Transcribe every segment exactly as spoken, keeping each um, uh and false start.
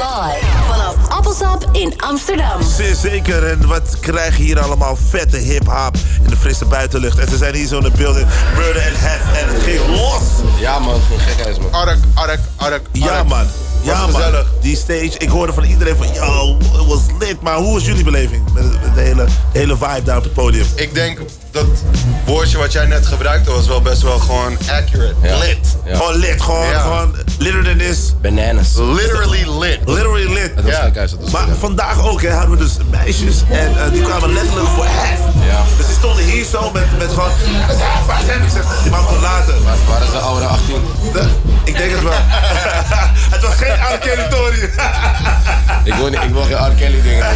Live vanaf Appelsap in Amsterdam. Zeer zeker. En wat krijgen hier allemaal vette hip-hop in de frisse buitenlucht. En ze zijn hier zo in de building. Murder en Hef en het ging los. Ja man, gekhuis man. Ark, Ark, Ark. Ja man. Ja man. Die stage, ik hoorde van iedereen van yo, het was lit. Maar hoe was jullie beleving met de, met de, hele, de hele vibe daar op het podium? Ik denk dat woordje wat jij net gebruikte was wel best wel gewoon accurate. Ja. Lit. Ja. Gewoon lit, gewoon, Ja. gewoon litter than this. Bananas. Literally lit. Literally lit. Dat was Ja. gekhuis. Dat was Maar gekhuis. vandaag ook hè, hadden we dus meisjes en uh, die kwamen letterlijk voor Hef. Ja. Dus die stonden hier zo met, met gewoon, dat is Hef, waar is Hef? Ik zeg, die man komt later. Waar- Waren ze ouder achttien? De- ik denk het wel. Het was geen R-territorium. Ik wil, niet, ik wil geen R. Kelly dingen.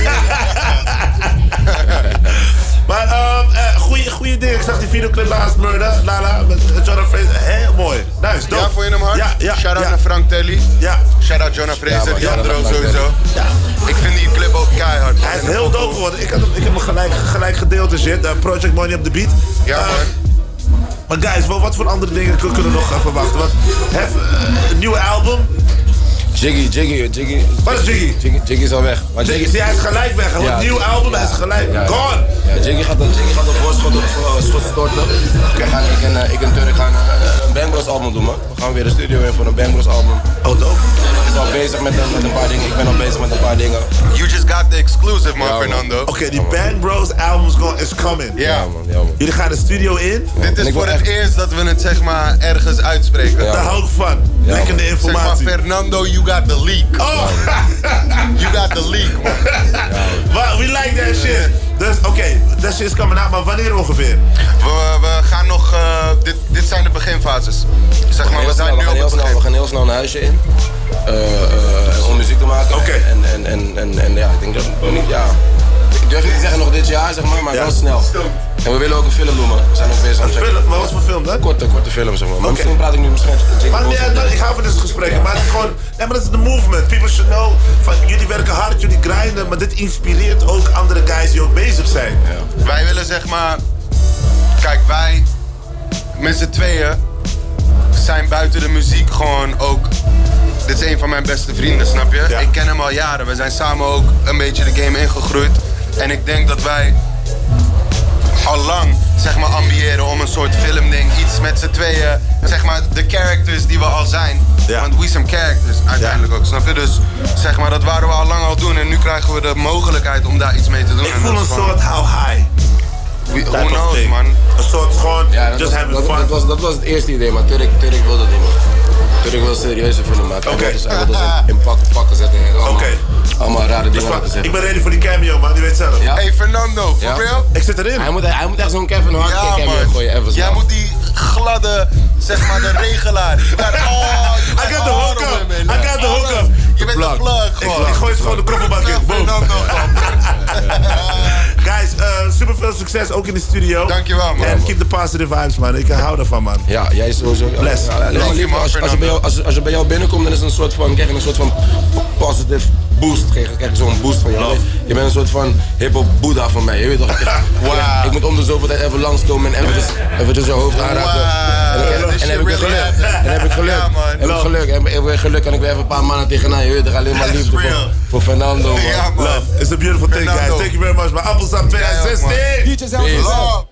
Maar um, uh, goeie, goeie ding. Ik zag die videoclip laatst, Murder, Lala, met Jonah Fraser. Heel mooi. Nice, dope. Ja, vond je hem hard? Ja, ja. Shout-out ja. naar Frank Telly. Ja. Shout-out Jonah Fraser, Ja, man, die shout-out andere naar Frank sowieso. Ja. Ik vind die clip ook keihard. Hij is heel dope geworden. Ik, had hem, ik heb hem gelijk, gelijk gedeeld en shit. Uh, Project Money op de beat. Ja, Uh, man. Maar guys, wat, wat voor andere dingen kun- kunnen we nog uh, verwachten? Wat, Hef, uh, een nieuwe album. Jiggy, Jiggy, Jiggy. Wat is Jiggy? Jiggy, Jiggy is al weg. Maar Zie, Jiggy... zie, hij is gelijk weg. Een Ja. nieuw album, hij is gelijk Ja, ja. gone. Ja, Jiggy gaat, Jiggy gaat op voorschot op uh, schot storten. We gaan, ik en, uh, ik en Turk gaan uh, een Bang Bros album doen, man. We gaan weer de studio in voor een Bang Bros album. Oh, dope. Ik ben al bezig met, een- met een paar dingen. Ik ben al bezig met een paar dingen. You just got the exclusive, man, Ja, man. Fernando. Oké, die Bang Bros album is, go- is coming. Ja. Ja, man. Ja, man. Jullie gaan de studio in. Dit En is ik voor wil het echt- eerst dat we het zeg maar ergens uitspreken. Ja. Daar hou ik van. Ja, Lekkende man. Zeg maar, informatie. Fernando, you got the leak. Oh, You got the leak, man. well, we like that shit. Dus oké, okay, that shit is coming out, maar wanneer ongeveer? We, we gaan nog, uh, dit, dit zijn de beginfases. Zeg We maar, gaan we heel zijn snel- we nu gaan op heel het snel- begin. We gaan heel snel een huisje in. Uh, uh, om muziek te maken. Oké. En, en, en, en, en ja, ik denk dat nog niet, ja. Ik durf niet te zeggen nog dit jaar, zeg maar, maar Ja. wel snel. En we willen ook een film doen, man. We zijn ook bezig aan Een het film, maar wat voor film dan? Korte, korte film, zeg maar. Maar Oké. misschien praat ik nu misschien met Jiggy Maar nee, Bros. dat- ik hou van dit gesprek, maar het is gewoon, nee, maar dat is de movement. People should know, van jullie werken hard, jullie grinden, maar dit inspireert ook andere guys die ook bezig zijn. Ja. Wij willen zeg maar, kijk wij met z'n tweeën zijn buiten de muziek gewoon ook, dit is een van mijn beste vrienden, snap je? Ja. Ik ken hem al jaren, we zijn samen ook een beetje de game ingegroeid. En ik denk dat wij al lang zeg maar ambiëren om een soort filmding, iets met z'n tweeën, zeg maar de characters die we al zijn. Ja. Want we some characters uiteindelijk ook, snap je? Dus zeg maar dat waren we al lang al doen en nu krijgen we de mogelijkheid om daar iets mee te doen. Ik En voel dat een is gewoon- soort how high. Wie- type Who of knows, thing. man. Een soort gewoon, Ja, dat just was, having dat, fun. dat, was, dat was het eerste idee, maar Turk, Turk wilde het niet, man. Turk wil een serieuze film maken. Oké. Hij wil dus, hij wil dus in, in pak, pakken zetten en allemaal, Oké. allemaal rare Dus dingen wat- laten zeggen. ik ben ready voor die cameo, man, die weet zelf. Ja? Hey Fernando, for Ja. real? Ik zit erin. Hij moet, hij moet echt zo'n Kevin Hart Ja, cameo man. gooien, even Jij snel. moet die gladde, zeg maar de regelaar. Je bent, oh, je I bent got the all hook up. over, man. I got the hook Alles. up. Je bent de plug. plug Ik, gewoon. ik gooi het gewoon de kofferbak in. Boom. Fernando gewoon. Guys, uh, super veel succes ook in de studio. Dankjewel, man. En keep the positive vibes, man. Ik hou daarvan, man. Ja, jij is sowieso... Bless. Ja, alleen maar Thank you, lief, man, als, als, je bij jou, als, als je bij jou binnenkomt, dan is het een soort van, krijg je een soort van positive boost. Krijg, je- krijg je zo'n boost van jou. Je bent een soort van hip-hop Boeddha van mij. Je weet toch? Wow. Ik moet om de zoveel tijd even langskomen en eventjes, eventjes je hoofd aanraken. Wow. En, en, This en shit heb ik weer really geluk. happened. En heb ik geluk. Ja, man. Heb ik geluk. En heb ik weer geluk en ik weer even een paar maanden tegenaan. Je weet toch? Alleen maar That's liefde real. voor, voor Fernando, man. Ja, man. Love. It's a beautiful thing, guys. Fernando. Thank you very much. Maar Appelsap twintig zestien. Liedjes zelf. Love.